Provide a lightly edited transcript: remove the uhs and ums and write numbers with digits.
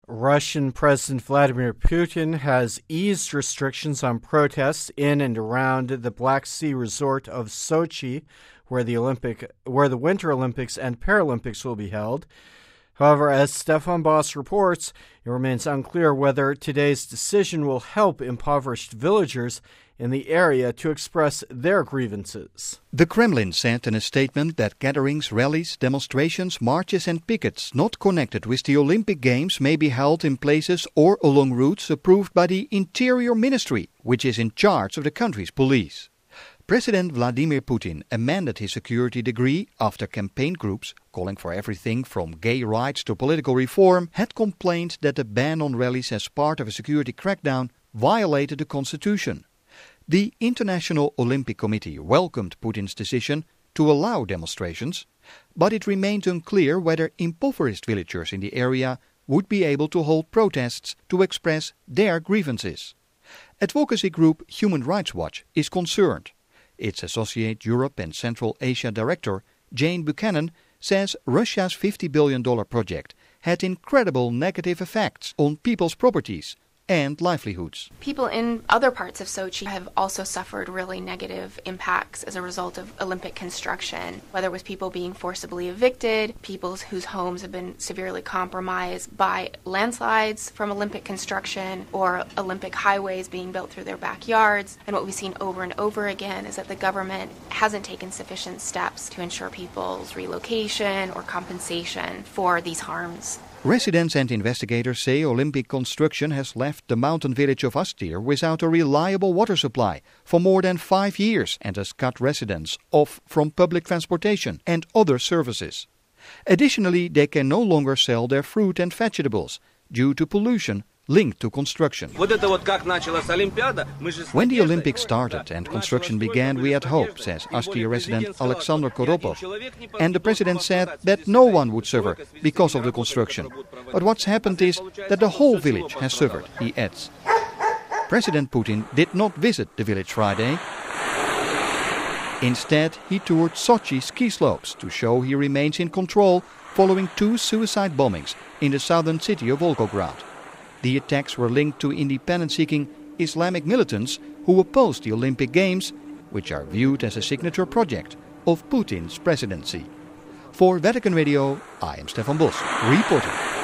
Russian President Vladimir Putin has eased restrictions on protests in and around the Black Sea resort of Sochi, where the Winter Olympics and Paralympics will be held. However, as Stefan Boss reports, it remains unclear whether today's decision will help impoverished villagers in the area to express their grievances. The Kremlin said in a statement that gatherings, rallies, demonstrations, marches and pickets not connected with the Olympic Games may be held in places or along routes approved by the Interior Ministry, which is in charge of the country's police. President Vladimir Putin amended his security decree after campaign groups, calling for everything from gay rights to political reform, had complained that the ban on rallies as part of a security crackdown violated the constitution. The International Olympic Committee welcomed Putin's decision to allow demonstrations, but it remained unclear whether impoverished villagers in the area would be able to hold protests to express their grievances. Advocacy group Human Rights Watch is concerned. Its Associate Europe and Central Asia director, Jane Buchanan, says Russia's $50 billion project had incredible negative effects on people's properties and livelihoods. People in other parts of Sochi have also suffered really negative impacts as a result of Olympic construction, whether it was people being forcibly evicted, people whose homes have been severely compromised by landslides from Olympic construction, or Olympic highways being built through their backyards. And what we've seen over and over again is that the government hasn't taken sufficient steps to ensure people's relocation or compensation for these harms. Residents and investigators say Olympic construction has left the mountain village of Astir without a reliable water supply for more than 5 years and has cut residents off from public transportation and other services. Additionally, they can no longer sell their fruit and vegetables due to pollution linked to construction. When the Olympics started and construction began, we had hope, says Astir resident Alexander Koropov. And the president said that no one would suffer because of the construction. But what's happened is that the whole village has suffered, he adds. President Putin did not visit the village Friday. Instead, he toured Sochi ski slopes to show he remains in control following 2 suicide bombings in the southern city of Volgograd. The attacks were linked to independence-seeking Islamic militants who opposed the Olympic Games, which are viewed as a signature project of Putin's presidency. For Vatican Radio, I am Stefan Bos, reporting.